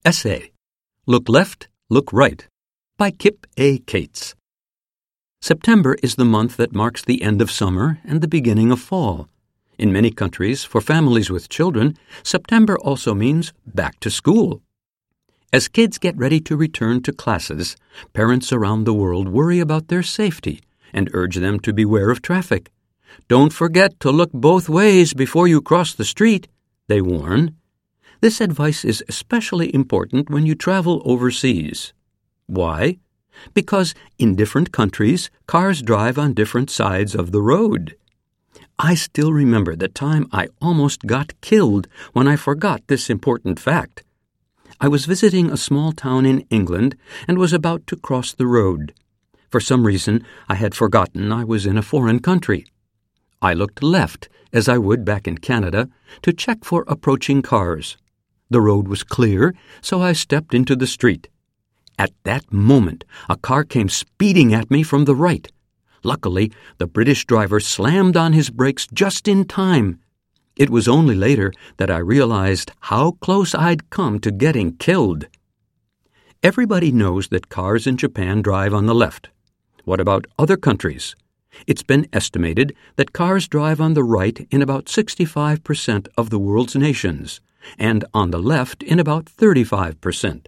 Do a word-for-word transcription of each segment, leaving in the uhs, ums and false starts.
Essay, Look Left, Look Right, by Kip A. Cates. September is the month that marks the end of summer and the beginning of fall. In many countries, for families with children, September also means back to school. As kids get ready to return to classes, parents around the world worry about their safety and urge them to beware of traffic. Don't forget to look both ways before you cross the street, they warn. This advice is especially important when you travel overseas. Why? Because in different countries, cars drive on different sides of the road. I still remember the time I almost got killed when I forgot this important fact. I was visiting a small town in England and was about to cross the road. For some reason, I had forgotten I was in a foreign country. I looked left, as I would back in Canada, to check for approaching cars. The road was clear, so I stepped into the street. At that moment, a car came speeding at me from the right. Luckily, the British driver slammed on his brakes just in time. It was only later that I realized how close I'd come to getting killed. Everybody knows that cars in Japan drive on the left. What about other countries? It's been estimated that cars drive on the right in about sixty-five percent of the world's nations, and on the left in about thirty-five percent.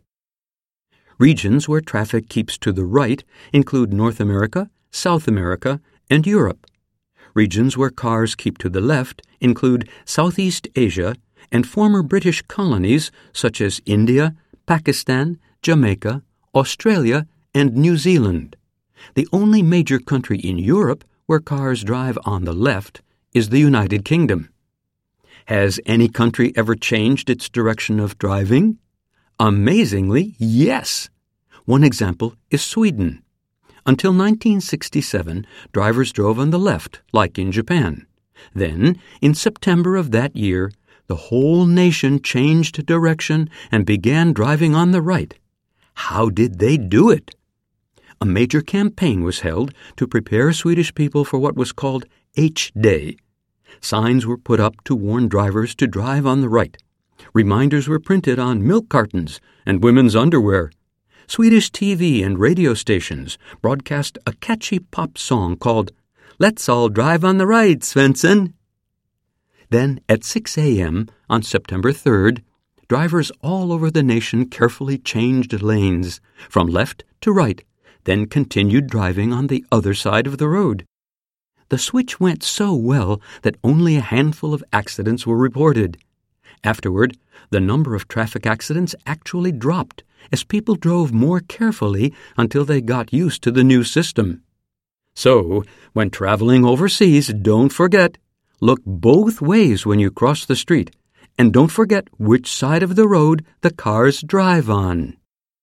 Regions where traffic keeps to the right include North America, South America, and Europe. Regions where cars keep to the left include Southeast Asia and former British colonies such as India, Pakistan, Jamaica, Australia, and New Zealand. The only major country in Europe where cars drive on the left is the United Kingdom. Has any country ever changed its direction of driving? Amazingly, yes. One example is Sweden. Until nineteen sixty-seven, drivers drove on the left, like in Japan. Then, in September of that year, the whole nation changed direction and began driving on the right. How did they do it? A major campaign was held to prepare Swedish people for what was called H-Day. Signs were put up to warn drivers to drive on the right. Reminders were printed on milk cartons and women's underwear. Swedish T V and radio stations broadcast a catchy pop song called "Let's All Drive on the Right, Svensson." Then, at six a.m. on September third, drivers all over the nation carefully changed lanes from left to right, then continued driving on the other side of the road. The switch went so well that only a handful of accidents were reported. Afterward, the number of traffic accidents actually dropped as people drove more carefully until they got used to the new system. So, when traveling overseas, don't forget, look both ways when you cross the street, and don't forget which side of the road the cars drive on.